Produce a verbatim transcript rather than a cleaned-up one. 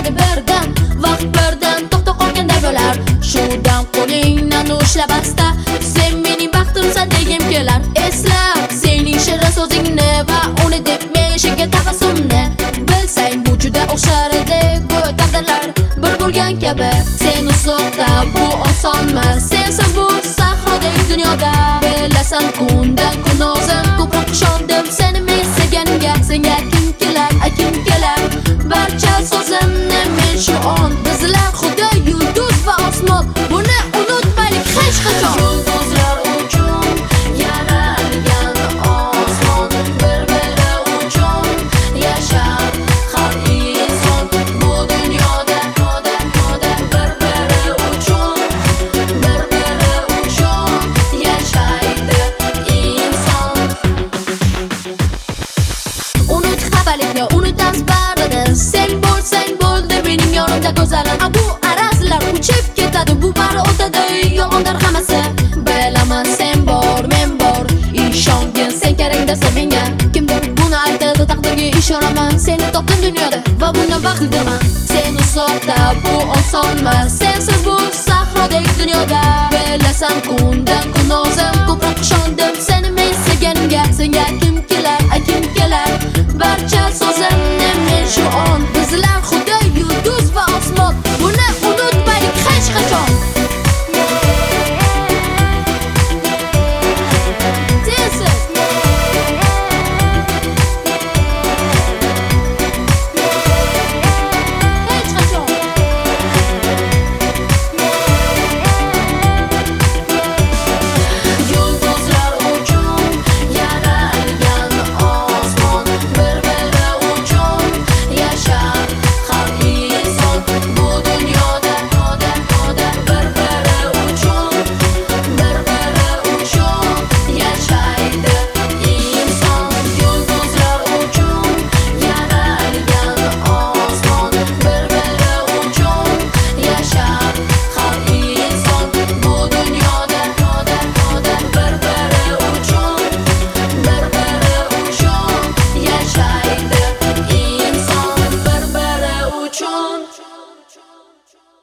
ketadi birdan, vaqt birdan to'xtab qolganday bo'lar. Shu dam qo'lingdan ushlab asta, sen mening baxtimsan degim kelar. Esla sening shirin so'zingni va uni deb men shunga tabassumni. Bilsang bu juda o'xshar edi go'yo taqdirlar bir bo'lgan kabi. Sen uzoqda bu osonmas, sensiz bu sahrodek dunyoda. Bilasan kundan kun o'zim ko'proq ishondim seni men sevganimga. Senga kim kelar, kim kelar, barcha so'zimni men shu on bizlar xuddi yulduz va osmon. Buni unutmaylik hech qachon. Yulduzlar uchun yaralgan osmon, bir-biri uchun yashar har inson. Bu dunyoda bir-biri uchun, bir-biri uchun yashaydi inson. Unut xafalikni, unutamiz barida. Sen bo'lsang bo'ldi mening yonimda go'zalim. Bu arazlar uchib ketadi, bu bari o'tadi, yolg'onlar hammasi. Bilaman sen bor, men bor, ishongin sen kerakdasan menga. Kimdir buni aytadi, taqdirga ishonaman. Seni topdim dunyoda va bundan baxtliman. Sen uzoqda bu osonmas, sensiz bu sahrodek dunyoda. Bilasan kundan kun o'zim ko'proq ishondim seni men sevganimga. Senga kim kelar, kim kelar, barcha so'zimni men shu on bizlar xuddi yulduz va osmon. Buni unutmaylik hech qachon. Chon, chon, chon, chon.